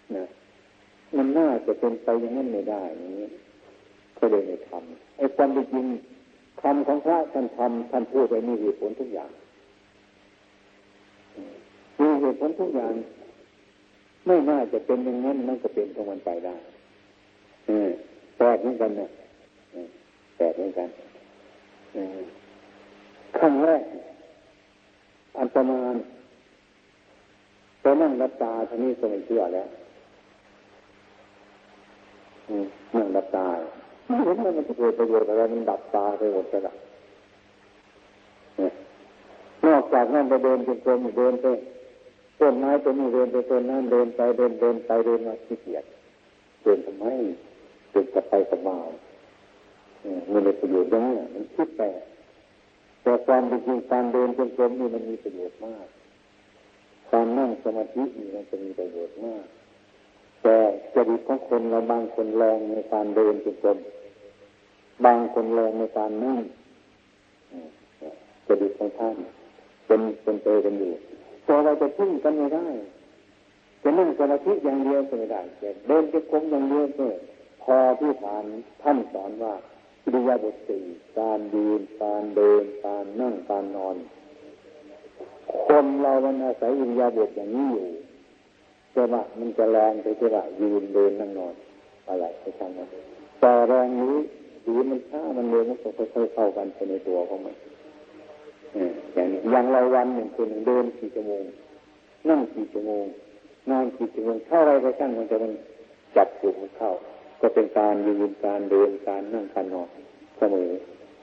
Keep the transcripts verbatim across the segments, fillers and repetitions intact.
นะมันน่าจะเป็นไปอย่างนั้นไม่ได้อย่างนี้ก็เลยไม่ทำไอ้ความจริงคำของพระท่านทำท่านพูดไว้มีเหตุผลทุกอย่างมีเหตุผลทุกอย่างไม่น่าจะเป็นอย่างนั้นมันก็เป็นของมันไปได้แปลกเหมือนกันนะแปลกเหมือนกันครั้งแรกอันประมาณตอนนั่งรับตาท่านี้ก็ไม่เชื่อแล้วนั่งรับตาไม่เห็นว่ามันจะเกิดประโยชน์อะไรมันดับตาไปหมดแล้วนอกจากนั่นไปเดินจนเกินเดินไปต้นไม้ต้นนี้เดินไปต้นนั้นเดินไปเดินเดินไปเดินมาขี้เกียจเดินทำไมเดินกับไปสบายมันมีประโยชน์อย่างนี้มันคิดไปแต่ความจริงการเดินจงกรมนี่มันมีประโยชน์มากการนั่งสมาธินี่มันจะมีประโยชน์มากแต่จริตของคนเราบางคนแรงในการเดินจงกรมบางคนแรงในการนั่งจริตของท่านเป็นเป็นเตยกันอยู่แต่เราจะพึ่งกันไม่ได้จะนั่งสมาธิอย่างเดียวก็ไม่ได้แต่เดินจงกรมอย่างเดียวก็พอที่ฐานท่านสอนว่าอิริยาบถสี่การยืนการเดินการนั่งการนอนคนเรามันอาศัยอิริยาบถอย่างนี้อยู่แต่ว่ามันจะแรงไปที่ว่ายืนเดินนั่งนอนอะไรไปทางนั้นแต่แรงนี้หรือมันช้ามันเร็วมันก็ค่อยๆเข้ากันไปในตัวของมันอย่างนี้อย่างเราวันหนึ่งคนเดินกี่ชั่วโมงนั่งกี่ชั่วโมงนอนกี่ชั่วโมงเท่าไรก็ช่างมันจะมันจับจุดมันเข้าก็เป็นการยืนการเดินการนั่งการนอนเสมอ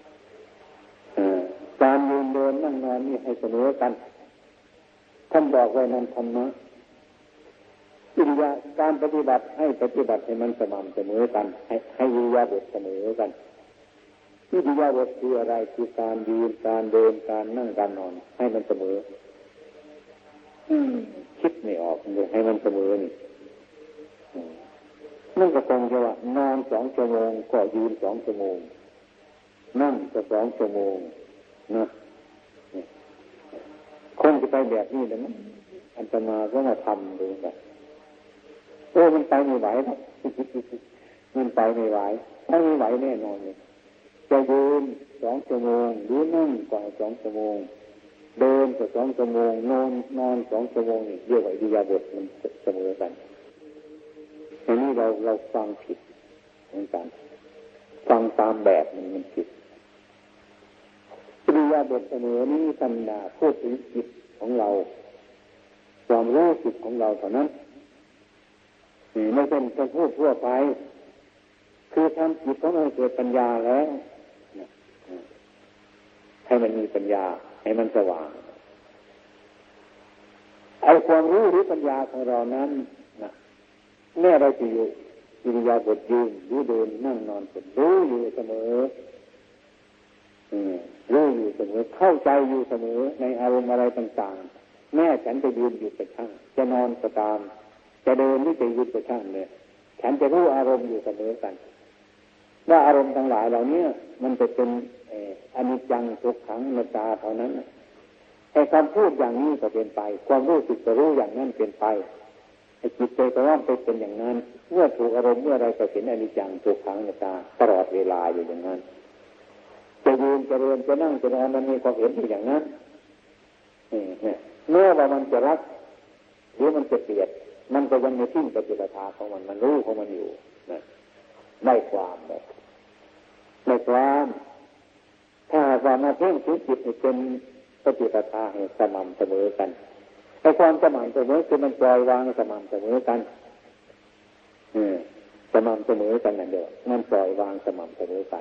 การยืนเดินนั่งนอนนี่ให้เสมอกันท่านบอกไว้นั้นธรรมะอิริยาการปฏิบัติให้ปฏิบัติให้มันสม่ำเสมอกันให้ให้อิริยาบถเสมอกันอิริยาบถคืออะไรคือการยืนการเดินการนั่งการนอนให้มันเสมอคิดไม่ออกเลยให้มันเสมอนี่นั่นก็คงจะว่านอนสองชั่วโมงก็ยืนสองชั่วโมงนั่งก็สองชั่วโมงนะคงจะไปแบบนี้เลยมั้งอันตมาก็มาทำดูกันโอ้มันไปไม่ไหวหรอกมันไปไม่ไหวไม่ไหวแน่นอนเลยจะยืนสองชั่วโมงหรือนั่งก็สองชั่วโมงเดินก็สองชั่วโมงนอนนอนสองชั่วโมงนี่เรียกว่าอิริยาบถมันเสมอกันอันนี้เราเราฟังผิดเหมือนกันฟังตามแบบมันมันผิดอิริยาบถเสมอนี้สัญญาพูดถึงจิตของเราความรู้จิตของเราเท่านั้นไม่เป็นการพูดทั่วไปคือทำจิตของเราเกิดปัญญาแล้วให้มันมีปัญญาให้มันสว่างไอ้ความรู้หรือปัญญาของเรานั้นนะแม้เราจะอยู่อิริยาบถยืนหรือเดินนั่งนอนก็รู้อยู่เสมอรู้อยู่เสมอเข้าใจอยู่เสมอในอารมณ์อะไรต่างๆแม้ฉันจะยืนอยู่ก็ช่างจะนอนก็ตามจะเดินหรือจะยืนก็ช่างเนี่ยฉันจะรู้อารมณ์อยู่เสมอกันว่าอารมณ์ทั้งหลายเหล่านี้มันจะเป็นอนิจจังทุกขังอนัตตาเท่านั้นไอ้คำพูดอย่างนี้ก็เป็นไปความรู้สึกก็รู้อย่างนั้นเป็นไปไอ้จิตใจก็ว่าไปเป็นอย่างนั้นเมื่อถูกอารมณ์เมื่อไรก็เห็นอนิจจังทุกขังอนัตตาตลอดเวลาอยู่อย่างนั้นจะยืนจะเดินจะนั่งจะนอนมันมีความเห็นอยู่อย่างนั้นเมื่อว่ามันจะรักหรือมันจะเกลียดมันก็ยังไม่ทิ้งปฏิปทาของมันมันรู้ของมันอยู่นะไม่ความแบบไม่ความถ้าว่ามาเพ่งถึงจิตให้เป็นปฏิปทาให้สม่ำเสมอกันไอ้ความสม่ำเสมอคือมันปล่อยวางสม่ำเสมอกันสม่ำเสมอกันนั่นเดียวมันปล่อยวางสม่ำเสมอกัน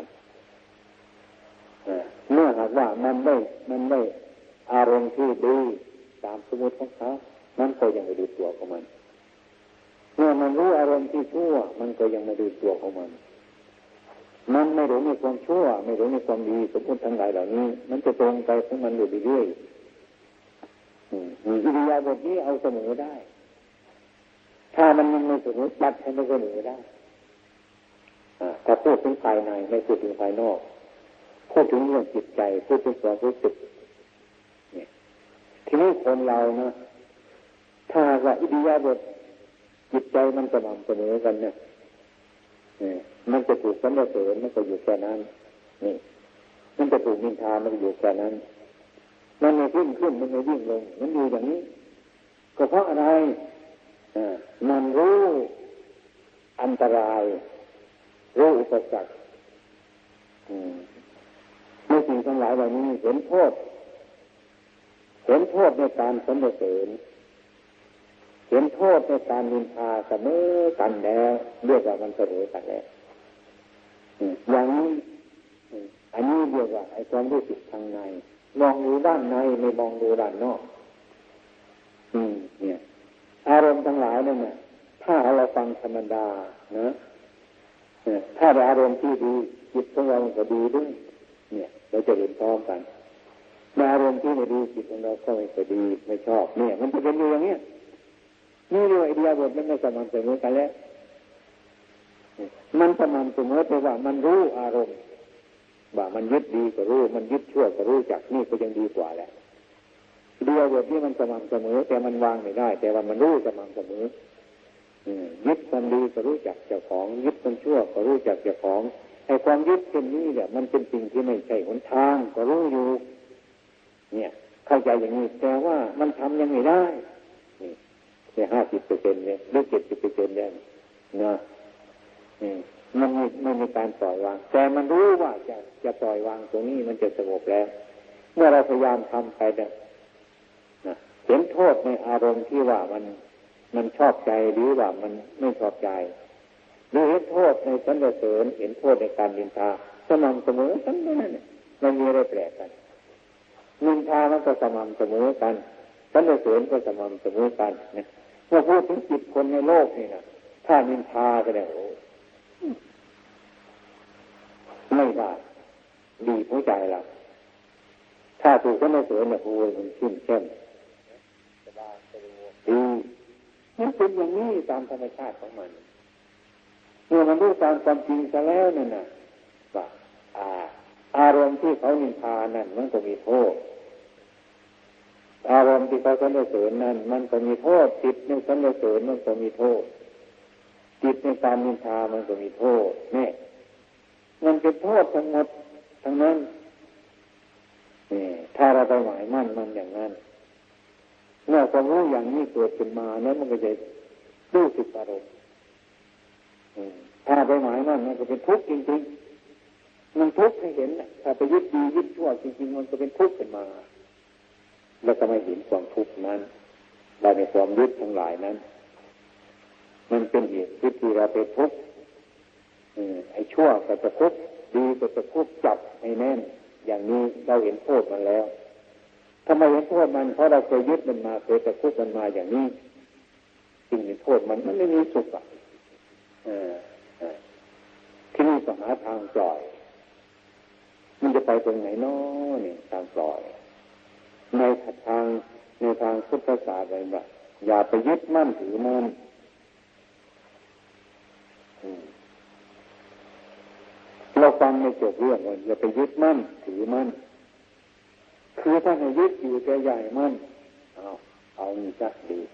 เมื่อหากว่ามันไม่มันไม่อารมณ์ที่ดีตามสมมติของเขามันก็ยังไม่ดูตัวของมันเมื่อมันรู้อารมณ์ที่ชั่วมันก็ยังไม่ดูตัวของมันมันไม่รู้ในความชั่วไม่รู้ในความดีสมมติทั้งหลายเหล่านี้มันจะตรงไปของมันอยู่เรื่อยๆอิริยาบถนี้เอาเสมอได้ถ้ามันยังไม่เสมอตัดให้มันเสมอได้ถ้าพูดถึงภายในไม่พูดถึงภายนอกพูดถึงเรื่องจิตใจพูดถึงความรู้สึกทีนี้คนเรานะถ้าว่าอิริยาบถจิตใจมันสม่ำเสมอกันเนี่ยมันจะถูกสรรเสริญมันก็อยู่แค่นั้นนี่มันจะถูกนินทามันก็อยู่แค่นั้นมันไม่ขึ้นขึ้นมันไม่วิ่งลงมันอยู่อย่างนี้ก็เพราะอะไรมันรู้อันตรายรู้อุปสรรคในสิ่งทั้งหลายเหล่านี้เห็นโทษเห็นโทษในการสรรเสริญเห็นโทษในการนินทาเสมอกันแล้วเรียกว่ามันเสมอกันแล้วอย่างนี้อันนี้เรียกว่าไอ้ความรู้สึกทางในมองดูด้านในไม่มองดูด้านนอกอืมเนี่ยอารมณ์ทั้งหลายนั่นน่ะถ้าเราฟังธรรมดานะถ้าอารมณ์ที่ดีจิตของเราก็ดีด้วยเนี่ยเราจะเห็นพร้อมกันอารมณ์ที่ไม่ดีจิตของเราก็ไม่ดีไม่ชอบเนี่ยมันจะเป็นอยู่อย่างเนี้ยนี่เรียกว่าไอเดียบทมันไม่สม่ำเสมอกันแล้วมันสม่ำเสมอเพราะว่ามันรู้อารมณ์ว่ามันยึดดีก็รู้มันยึดชั่วก็รู้จักนี่ก็ยังดีกว่าแหละเดียวบทนี้มันสม่ำเสมอแต่มันวางไม่ได้แต่ว่ามันรู้สม่ำเสมอยึดมันดีก็รู้จักเจ้าของยึดมันชั่วก็รู้จักเจ้าของไอ้ความยึดเช่นนี้เนี่ยมันเป็นสิ่งที่ไม่ใช่หนทางก็รู้อยู่เนี่ยเข้าใจอย่างนี้แต่ว่ามันทำยังไม่ได้นี่แค่ห้าสิบเปอร์เซ็นต์เนี่ยหรือเจ็ดสิบเปอร์เซ็นต์เนี่ยนะมันไม่ไม่มีการปล่อยวางแต่มันรู้ว่าจะจะปล่อยวางตรงนี้มันจะสงบแล้วเมื่อเราพยายามทำไปเนี่ยนะเห็นโทษในอารมณ์ที่ว่ามันมันชอบใจหรือว่ามันไม่ชอบใจหรือเห็นโทษในสรรเสริญเห็นโทษในการนินทาสม่ำเสมอกันนั่นเนี่ยมันมีอะไรแปลกกันนินทามันก็สม่ำเสมอกันสรรเสริญก็สม่ำเสมอกันนะเมื่อพูดถึงจิตคนในโลกนี่นะถ้านินทาก็ได้โอ้ไม่ได้ดีหัวใจเราถ้าถูกสรรเสริญเนี่ยโอ้ยมันขึ้นเข้มดีมันเป็นอย่างนี้ตามธรรมชาติของมันเมื่อมันรู้ตามความจริงซะแล้วนั่นน่ะว่าอ่าอารมณ์ที่เขานินทานั่นมันก็มีโทษอารมณ์ที่เขาสรรเสริญนั่นมันก็มีโทษจิตในสรรเสริญมันก็มีโทษจิตในการนินทามันก็มีโทษนี่มันเป็นโทษทั้งหมดทั้งนั้นนี่ถ้าเราไปหมายมั่นมันอย่างนั้นเมื่อความรู้อย่างนี้เกิดขึ้นมาแล้วมันก็จะรู้สึกอารมณ์ถ้าไปหมายมั่นมันก็เป็นทุกข์จริงๆมันทุกข์ให้เห็นถ้าไปยึดดียึดชั่วจริงๆมันก็เป็นทุกข์ขึ้นมาแล้วก็ไม่เห็นความทุกข์นั้นเราในความยึดทั้งหลายนั้นมันเป็นเหตุที่เราไปทุกข์ไอ้ชั่วก็จะทุกข์ดีก็จะทุกข์จับให้แน่นอย่างนี้เราเห็นโทษมันแล้วทำไมเห็นโทษมันเพราะเราเคยยึดมันมาเคยจะทุกข์มันมาอย่างนี้จึงเห็นโทษมันมันไม่มีสุขอ่ะที่นี่ต้องหาทางปล่อยมันจะไปตรงไหนน้อนี่ทางปล่อยในทางในทางพุทธศาสนาแบบอย่าไปยึดมั่นถือมั่นเราฟังในจบเรื่องว่าอย่าไปยึดมั่นถือมั่นคือถ้าให้ยึดอยู่ใจใหญ่มั่นเอาเอานี่จักดี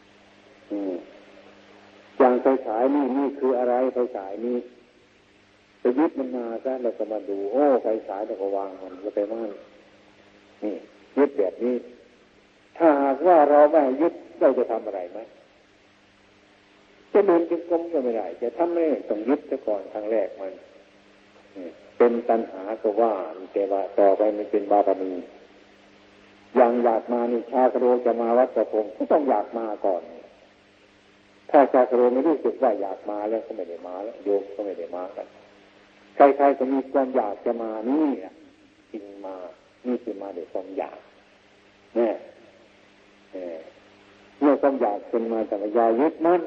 อย่างไฟฉายนี่นี่คืออะไรไฟฉายนี่ไปยึดมันมาซะเราก็มาดูโอ้ไฟฉายเราก็วางมันแล้วไปมั่นนี่ยึดแบบนี้ถ้าหากว่าเราไม่ยึดเราจะทำอะไรไหมจะเดินจงกรมก็ไม่ได้จะทำไม่ต้องยึดซะก่อนครั้งแรกมันเป็นตัณหาก็ว่าแต่ว่าต่อไปมันเป็นบารมีอย่างอยากมานี่ชาคโรจะมาวัดประพงก็ต้องอยากมาก่อนถ้าชาคโรไม่รู้สึกว่าอยากมาแล้วก็ไม่ได้มาแล้วโยมก็ไม่ได้มากันใครๆก็มีความอยากจะมานี่จริงมานี่คือมาด้วยความอยากเนี่ยเมื่อความอยากเป็นมาจากยายึดมั่น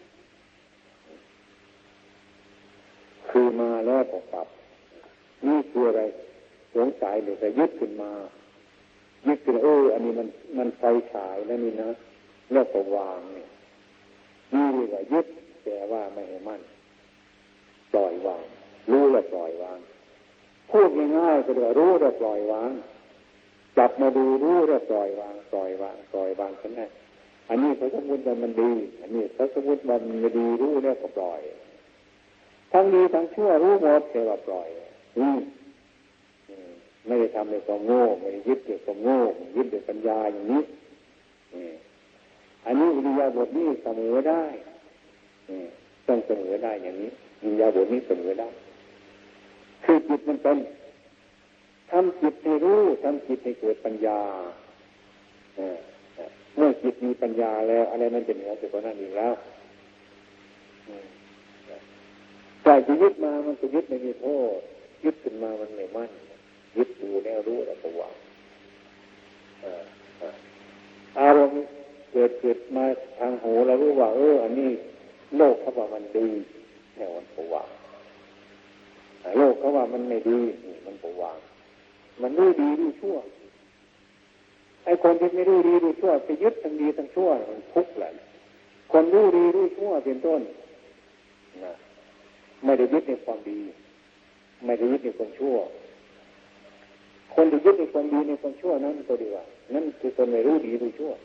คือมาแล้วก็กลับนี่คืออะไรสงสัยหรือแต่ยึดขึ้นมายึดขึ้นเอออันนี้มันมันไฟฉายแล้วนี่นะแล้วก็วางนี่นี่เรียกว่ายึดแต่ว่าไม่ให้มั่นปล่อยวางรู้แล้วปล่อยวางพูดง่ายๆก็เรียกว่ารู้แล้วปล่อยวางจับมาดูรู้แล้วปล่อยวางปล่อยวางปล่อยวางกันได้อันนี้เขาสมมติว่ามันดีอันนี้เขาสมมติว่ามันไม่ดีรู้แล้วก็ปล่อยทั้งดีทั้งชั่วรู้หมดแต่ว่าปล่อยอืมไม่ได้ทำในความโง่ไม่ได้ยึดในความโง่ยึดในปัญญาอย่างนี้อันนี้อิริยาบถนี้เสมอได้ต้องเสมอได้อย่างนี้อิริยาบถนี้เสมอได้คือจิตมันเป็นทำจิตให้รู้ทำจิตให้เกิดปัญญาเมื่อจิตมีปัญญาแล้วอะไรมันจะเหนือไปกว่านั้นอีกแล้วแต่จะยึดมามันจะยึดไม่มีโทษยึดขึ้นมามันไม่มั่นยึดดูแนวรู้แล้วก็วางอารมณ์เกิดเกิดมาทางหูเรารู้ว่าเอออันนี้โลกเขาว่ามันดีแนวมันก็วางโลกเขาว่ามันไม่ดีนี่มันก็วางมันรู้ดีรู้ชั่วไอ้คนที่ไม่รู้ดีรู้ชั่วไปยึดทั้งดีทั้งชั่วมันทุกข์แหละคนรู้ดีรู้ชั่วเป็นต้นนะไม่ได้ยึดในความดีไม่ได้ยึดในความชั่วคนที่ยึดในความดีในความชั่วนั้นก็ดีว่านั่นคือคนไม่รู้ดีรู้ชั่ว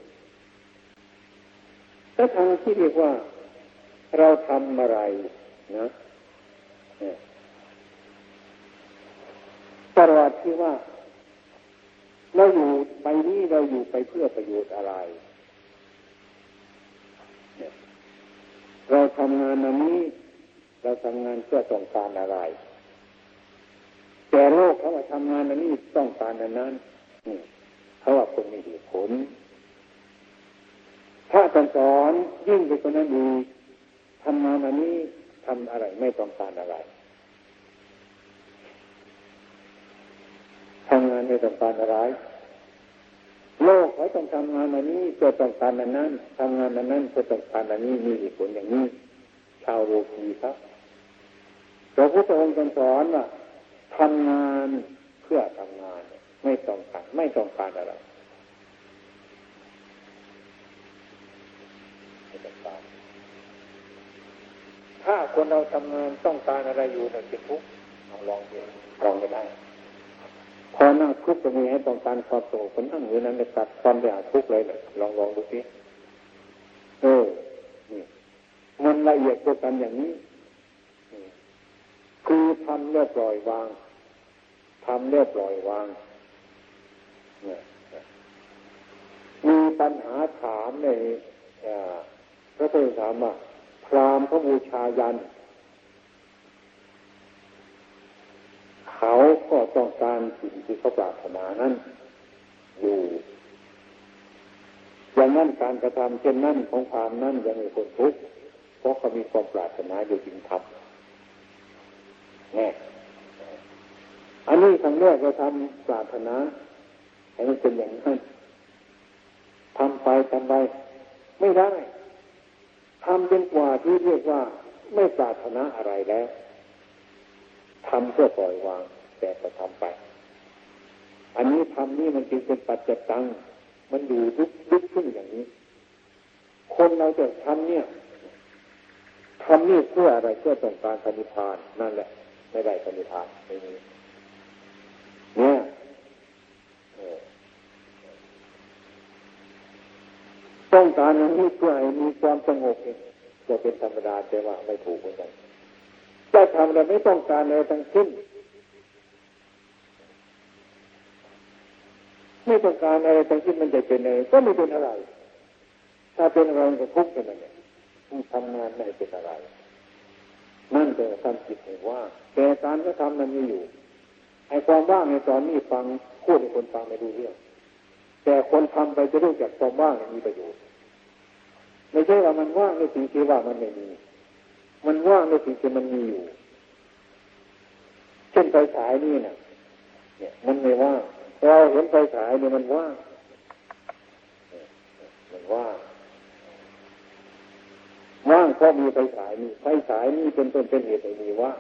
ถ้าทางที่เรียกว่าเราทำอะไรนะตลอดที่ว่าเราอยู่ไปนี้เราอยู่ไปเพื่อประโยชน์อะไรเราทำงานอันนี้เราทำงานเพื่อต้องการอะไรแต่โลกเขาว่าทำงานอันนี้ต้องการอันนั้นนี่เขาว่าคนมีเหตุผลถ้าการสอนยิ่งไปกว่านั้นดีทำงานอันนี้ทำอะไรไม่ต้องการอะไรทำงานไม่ต้องการอะไรโลกเขาต้องทำงานอันนี้เพื่อต้องการอันนั้นทำงานอันนั้นเพื่อต้องการอันนี้มีเหตุผลอย่างนี้ชาวโลกีครับพระพุทธองค์สอนว่าทำงานเพื่อทำงานไม่ต้องการไม่ต้องการอะไรไม่ต้องการถ้าคนเราทำงานต้องการอะไรอยู่นั่นเป็นทุกข์เอาลองดูลองไม่ได้พอนั่งทุกข์จะมีให้ต้องการความสงบคนนั่งอยู่นั้นจะตัดความอยากทุกข์เลยเลยลองลองดูสิเออนี่มันละเอียดกว่ากันอย่างนี้คือทำแล้วปล่อยวางทำแล้วปล่อยวางมีปัญหาถามในพระพุทธธรรมว่าพราหมณ์เขาบูชายันเขาก็ต้องการสิ่งที่เขาปรารถนานั้นอยู่อย่างนั้นการกระทำเช่นนั้นของพราหมณ์นั้นยังมีคนทุกข์เพราะเขามีความปรารถนาอยู่จริงครับแน่อันนี้ครั้งแรกเราทำปรารถนาให้มันเป็นอย่างนั้นทำไปทำไปไม่ได้ทำจนกว่าที่เรียกว่าไม่ปรารถนาอะไรแล้วทำเพื่อปล่อยวางแต่ก็ทำไปอันนี้ทำนี่มันจึงเป็นปัจจตังมันอยู่ลุกลุกขึ้นอย่างนี้คนเราจะทำเนี่ยทำนี่เพื่ออะไรเพื่อต้องการปณิพานนั่นแหละไม่ได้ปณิพานไม่มีเนี่ยต้องการอันนี้เพื่อให้มีความสงบจะเป็นธรรมดาแต่ว่าไม่ถูกเหมือนกันจะทำอะไรไม่ต้องการอะไรทั้งสิ้นไม่ต้องการอะไรทั้งสิ้นมันจะเป็นอะไรก็ไม่เป็นอะไรถ้าเป็นอะไรก็ทุกข์กันนั่นแหละทำงานไม่เป็นอะไรนั่นเป็นความจิตเห็นว่าแต่การก็ทำมันมีอยู่ไอ้ความว่างในตอนนี้ฟังพูดให้คนฟังไม่รู้เรื่องแต่คนทำไปจะรู้จักความว่างมีประโยชน์ไม่ใช่ว่ามันว่างในสิ่งที่ว่ามันไม่มีมันว่างในสิ่งที่มันมีอยู่เช่นไฟฉายนี่นะเนี่ยมันไม่ว่างเราเห็นไฟฉายเนี่ยมันว่างมันว่างว่างเพราะมีไฟฉายนี่ไฟฉายนี่เป็นต้นเป็นเหตุให้มีว่าง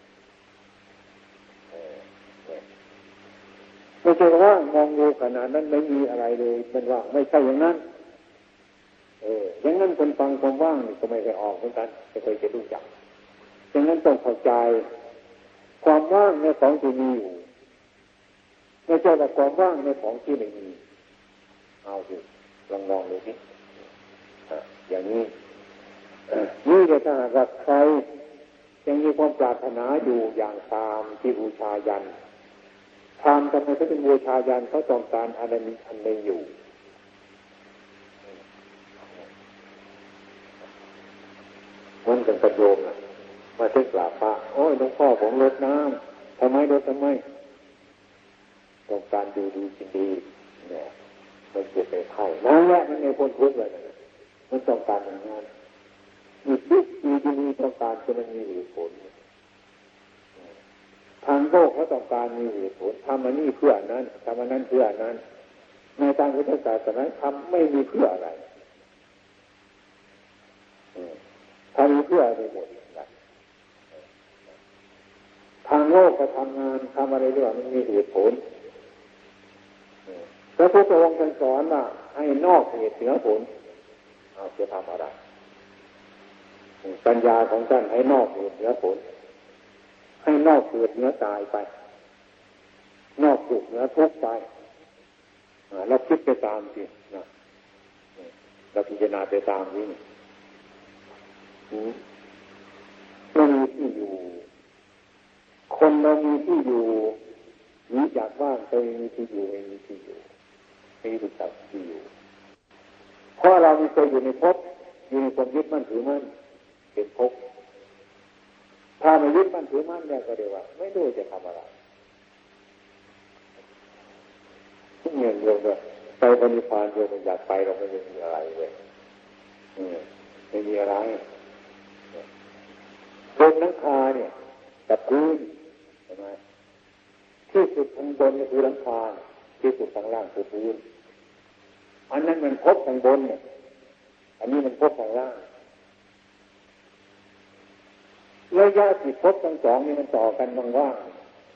ไม่ใช่ว่างมองดูขนาดนั้นไม่มีอะไรเลยมันว่างไม่ใช่อย่างนั้นเอออย่างนั้นคนฟังความว่างนี่ก็ไม่เคยออกเหมือนกันไม่เคยจะรู้จักอย่างนั้นต้องเข้าใจความว่างในของที่มีอยู่ไม่ใช่ว่าความว่างในของที่ไม่มีเอาสิลองลองดูสิอย่างนี้นี่จะถ้าหากว่าใครยังมีความปรารถนาอยู่อย่างตามที่บูชายันทำทำไมเขาถึงบูชายันเขาต้องการอะไรมีอันใดอยู่มันเป็นประโยชน์นะมาถึงกราบพระโอ้ยหลวงพ่อผมลดน้ำทำไมลดทำไมต้องการดูดีกินดีเนี่ยมันเกิดไปไข่นั่นแหละมันในพ้นทุกข์เลยมันต้องการอย่างนั้นมีทุกข์มีดีมีต้องการจะมันมีเหตุผลทางโลกเขาต้องการมีเหตุผลทำอันนี้เพื่อนั้นทำอันนั้นเพื่อนั้นในทางพุทธศาสนาทำไม่มีเพื่ออะไรทำมีเพื่ออะไรหมดทางโลกก็ทำงานทำอะไรด้วยมันมีเหตุผลพระพุทธองค์สอนว่าให้นอกเหตุเหนือผลเอาจะทำอะไรปัญญาของท่านให้นอกเหตุเหนือผลให้นอกเกิดเหนือตายไปนอกสุขเหนือทุกข์ไปแล้วคิดไปตามสินะเราพิจารณาไปตามนี้ไม่มีที่อยู่คนเรามีที่อยู่นี้อยากว่างแต่ไม่มีที่อยู่ไม่มีที่อยู่ไม่รู้จักที่อยู่เพราะเรามีเคยอยู่ในภพอยู่ในความยึดมั่นถือมั่นเป็นภพถ้าไม่ยึดมั่นถือมั่นเนี่ยก็เรียกว่าไม่รู้จะทำอะไรทุกอย่างโยมเลยไปปณิพานโยมอยากไปเราไม่มีอะไรเลยไม่มีอะไรบนหลังคาเนี่ยกับพื้นใช่ไหมที่สุดข้างบนคือหลังคาที่สุดข้างล่างคือพื้นอันนั้นมันพบข้างบนเนี่ยอันนี้มันพบข้างล่างระยะที่พบทั้งสองนี่มันต่อกันว่าง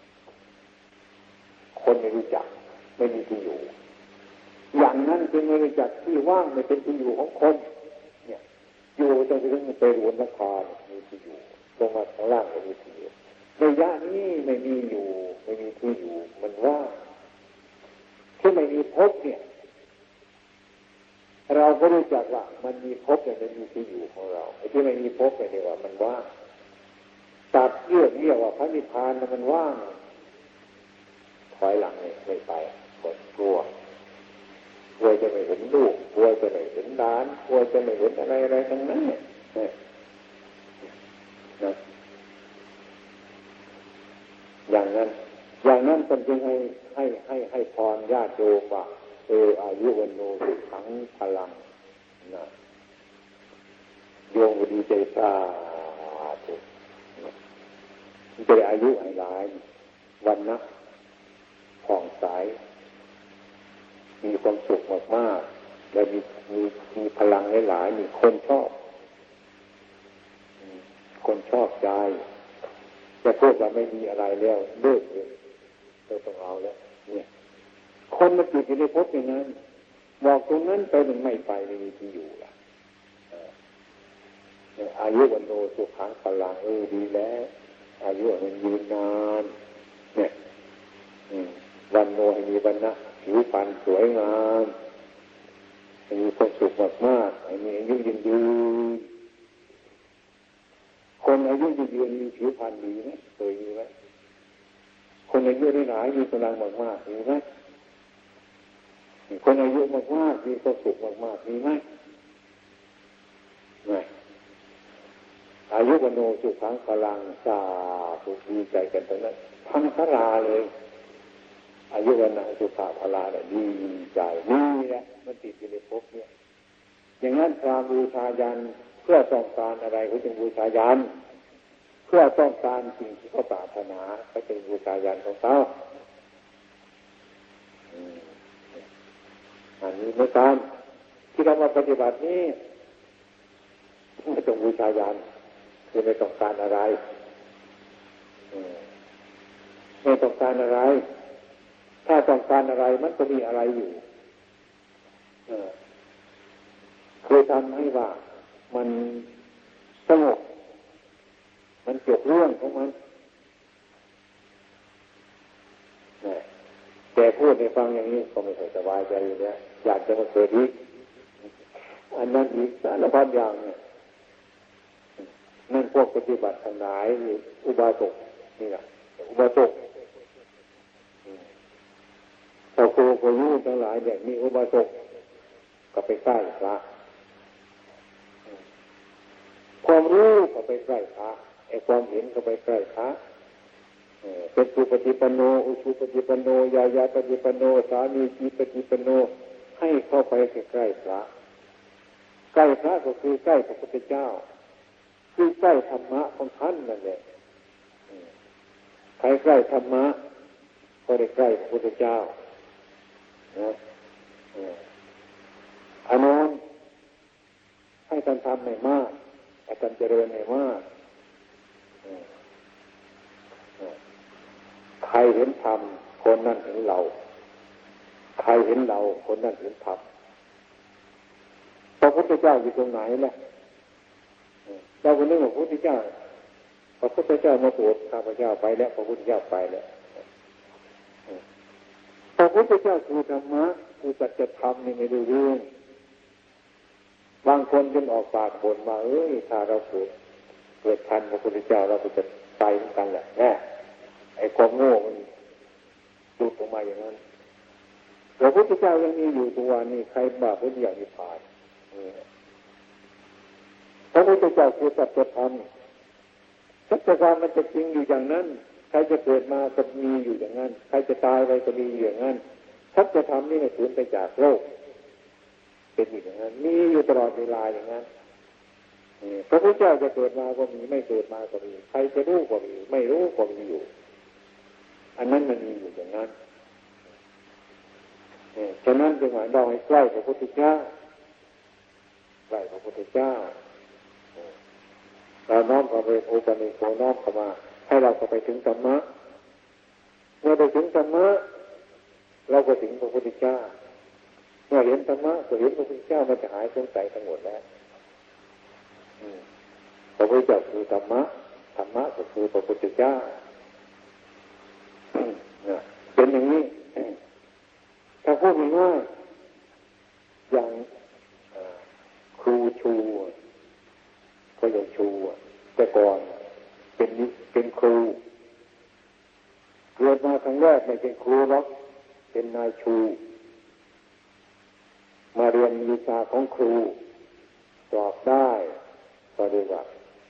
ๆคนไม่รู้จักไม่มีที่อยู่อย่างนั้นจึงไม่รู้จักที่ว่างไม่เป็นที่อยู่ของคนเนี่ยอยู่จนถึงไปรวนราคามีที่อยู่ลงมาข้างล่างไม่มีที่อยู่ระยะนี้ไม่มีอยู่ไม่มีที่อยู่มันว่างที่ไม่มีพบเนี่ยเราก็รู้จักว่ามันมีพบแต่ไม่มีที่อยู่ของเราไอ้ที่ไม่มีพบเนี่ยเรียกว่ามันว่างตัดเรียกเรียกว่าพระนิพพานมันว่างถอยหลังไม่ไปก็กลัวกลัวจะไม่เห็นลูกกลัวจะไม่เห็นหลานกลัวจะไม่เห็นอะไรอะไรทั้งนั้นเนี่ยนะอย่างนั้นอย่างนั้นเป็นจึงให้ให้ให้ให้พรญาติโยมว่าเอออายุวันโนสุขังพลังนะโยมดีใจสาธุจะได้อายุให้หลายวันนะผ่องใสมีความสุขมากๆและมีมีมีพลังหลายๆมีคนชอบคนชอบใจจะพูดว่าไม่มีอะไรแล้วเลิกเลยเราต้องเอาแล้วเนี่ยคนมาติดอยู่ในภพอย่างนั้นบอกตรงนั้นไปมันไม่ไปไม่มีที่อยู่ละอายุวันโนสุขังพลังเออดีแล้วอายุมันยืนนานเนี่ยวันโนให้มีวันนะผิวพรรณสวยงามมีความสุขมากๆมีอายุยืนยืนคนอายุยืนยืนมีผิวพรรณดีไหมเคยมีไหมคนอายุได้หลายมีกำลังมากๆมีไหมคนอายุมากๆมีความสุขมากๆมีไหมไม่อายุวันโนสุขังพลังสาธุดีใจกันตรงนั้นทั้งพระราเลยอายุวันโนสุขังพลังเนี่ยดีใจนี่แหละมันติดอยู่ในภพเนี่ยอย่างนั้นพระบูชายันเพื่อต้องการอะไรเขาจึงบูชายันเพื่อต้องการสิ่งที่เขาปรารถนาเขาจึงบูชายันของเขาอันนี้ไม่ตามที่เรามาปฏิบัตินี้ไม่ต้องบูชายันคือไม่ต้องการอะไรไม่ต้องการอะไรถ้าต้องการอะไรมันก็มีอะไรอยู่คือทำให้ว่ามันสงบมันจบเรื่องของมันแต่พูดในฟังอย่างนี้ก็ไม่ค่อยสบายใจอยู่แล้วอยากจะมาเกิดอีกอันนั้นอีกสารพัดอย่างเนี่ยนั่นพวกปฏิบัติทั้งหลายอุบาสกนี่แหละอุบาสกพอครูก็รู้ทั้งหลายเนี่ยมีอุบาสกก็ไปใกล้พระความรู้ก็ไปใกล้พระไอ้ความเห็นก็ไปใกล้พระเป็นสุปฏิปันโนอุชุปฏิปันโนยายาปฏิปันโนสามีจิปฏิปันโนให้เข้าไปใกล้พระใกล้พระก็คือใกล้พระพุทธเจ้าคือใกล้ธรรมะของท่านนั่นแหละใครใกล้ธรรมะก็ได้ใกล้พระพุทธเจ้านะอันนั้นให้ท่านทำให้มากให้ท่านเจริญให้มากใครเห็นธรรมคนนั้นเห็นเราใครเห็นเราคนนั้นเห็นธรรมพระพุทธเจ้าอยู่ตรงไหนล่ะเราคนนึกว่าพระพุทธเจ้าพระพุทธเจ้ามาโปรดข้าพเจ้าไปแล้วพระพุทธเจ้าไปแล้วพระพุทธเจ้าคือธรรมะคือสัจธรรมนี่ไม่รู้เรื่องบางคนจึงออกปากบ่นมาเอ้ยถ้าเราเกิดเกิดทันพระพุทธเจ้าเราก็จะตายเหมือนกันแหละแน่ไอ้ความโง่มันดูดออกมาอย่างนั้นพระพุทธเจ้ายังมีอยู่ตัววันนี้ใครบาปพุทธอย่างนิพพานพระพุทธเจ้าคือสัจธรรมสัจธรรมมันจะจริงอยู่อย่างนั้นใครจะเกิดมาก็มีอยู่อย่างนั้นใครจะตายไปก็มีอยู่อย่างนั้นสัจธรรมนี่ไม่สูญไปจากโลกเป็นอย่างนั้นมีอยู่ตลอดเวลาอย่างนั้นพระพุทธเจ้าจะเกิดมาก็มีไม่เกิดมาก็มีใครจะรู้ก็มีไม่รู้ก็มีอยู่อันนั้นมันมีอยู่อย่างนั้นฉะนั้นจึงหมายเราให้ใกล้พระพุทธเจ้าใกล้พระพุทธเจ้าเราน้อมเข้าไปโอปันิโกน้อมเข้ามาให้เราเข้าไปถึงธรรมะเมื่อไปถึงธรรมะเราก็ถึงพระพุทธเจ้าเมื่อเห็นธรรมะก็เห็นพระพุทธเจ้ามันจะหายสงสัยทั้งหมดแล้วพระพุทธเจ้าคือธรรมะธรรมะก็คือพระพุทธเจ้าเป็นอย่างนี้ถ้าพูดง่ายๆอย่างครูชูก็อย่างชูแต่ก่อนเป็นเป็นครูเกิดมาครั้งแรกไม่เป็นครูหรอกเป็นนายชูมาเรียนวิชาของครูสอบได้ก็เรียกว่า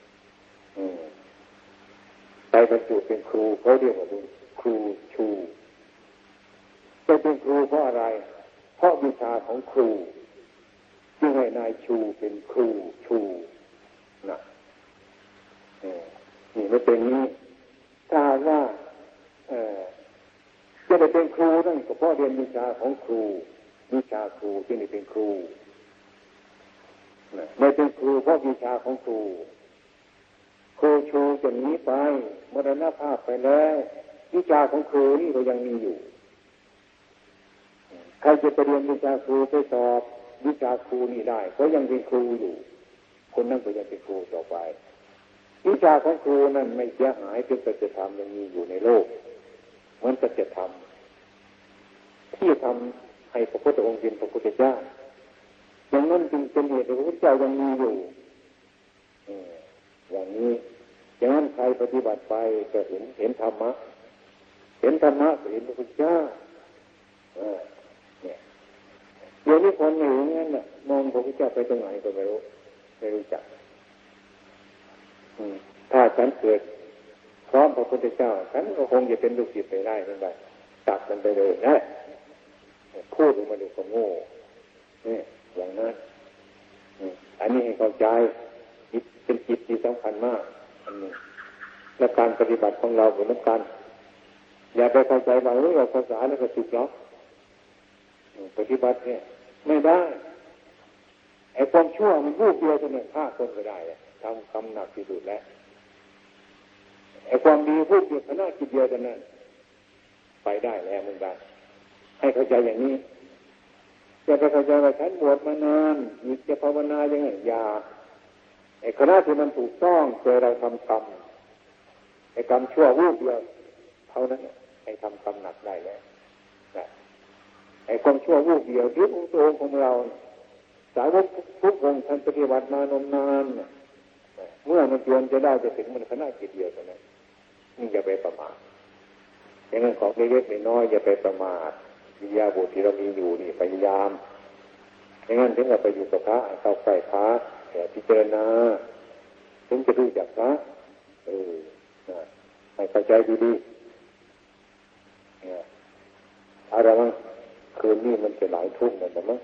ไปบรรจุเป็นครูเขาเรียกว่าเป็นครูชูจะเป็นครูเพราะอะไรเพราะวิชาของครูจึงให้นายชูเป็นครูชูนะนี่ไม่เป็นนี้ถ้าว่าจะได้เป็นครูนั่นก็เพราะเรียนวิชาของครูวิชาครูที่นี่เป็นครูไม่เป็นครูเพราะวิชาของครูครูชูจะหนีไปมรณภาพไปแล้ววิชาของครูนี่ก็ยังมีอยู่ใครจะไปเรียนวิชาครูไปสอบวิชาครูนี่ได้ก็ยังเป็นครูอยู่คนนั้นก็ยังเป็นครูต่อไปวิชาของครูนั้นไม่เสียหายเป็นสัจธรรมยังมีอยู่ในโลกเหมือนสัจธรรมที่ทำให้พระพุทธองค์เป็นพระพุทธเจ้าอย่างนั้นจึงเป็นเหตุที่พระพุทธเจ้ายังมีอยู่อย่างนี้อย่างนั้นใครปฏิบัติไปจะเห็นเห็นธรรมะเห็นธรรมะก็เห็นพระพุทธเจ้าเนี่ยเดี๋ยวนี้คนอย่างนั้นน่ะมองพระพุทธเจ้าไปตรงไหนก็ไม่รู้ไม่รู้จักถ้าฉันเกิดพร้อมพระพุทธเจ้าฉันก็คงจะเป็นลูกศิษย์ไปได้เหมือนกันตัดมันไปเลยนะพูดออกมาดูก็โง่นี่อย่างนั้นอันนี้ให้เข้าใจเป็นจิตที่สำคัญมากอันนี้และการปฏิบัติของเราเหมือนกันอย่าไปเข้าใจว่าเฮ้ยเราภาษาแล้วก็สุดแล้วปฏิบัติเนี่ยไม่ได้ไอ้ความชั่วมันรูปเดียวเท่านั้นฆ่าคนก็ได้ทำกรรมหนักที่สุดแล้วไอ้ความดีรูปเดียวขนาดจิตเดียวเท่านั้นไปได้แล้วเหมือนกันให้เข้าใจอย่างนี้อย่าไปเข้าใจว่าฉันบวชมานานมีจะภาวนายังไงอย่าไอ้คณะที่มันถูกต้องเคยเราทำกรรมไอ้กรรมชั่วรูปเดียวเท่านั้นไอ้ทำกรรมหนักได้แล้วไอ้ความชั่วรูปเดียวยึดองค์ตัวของเราสาวกทุกองค์ท่านปฏิบัติมานมนานเมื่อมันจวนจะได้จะถึงมันคณะกิจเดียวเท่านั้นนี่อย่าไปประมาทอย่างนั้นของเล็กๆน้อยๆอย่าไปประมาทวิญญาบุตรที่เรามีอยู่นี่พยายามอย่างนั้นถึงเราไปอยู่กับพระเข้าใกล้พระแต่พิจารณาถึงจะรู้จักพระเออให้เข้าใจดีๆเนี่ยอะไรบ้างคืนนี้มันจะหลายทุ่มแล้วมั้ง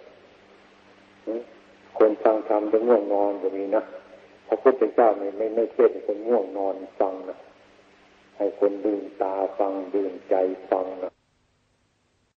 คนฟังธรรมจะง่วงนอนก็มีนะพระพุทธเจ้าไม่ไม่ไม่เทศให้คนง่วงนอนฟังนะให้คนดื่มตาฟังดื่มใจฟังนะ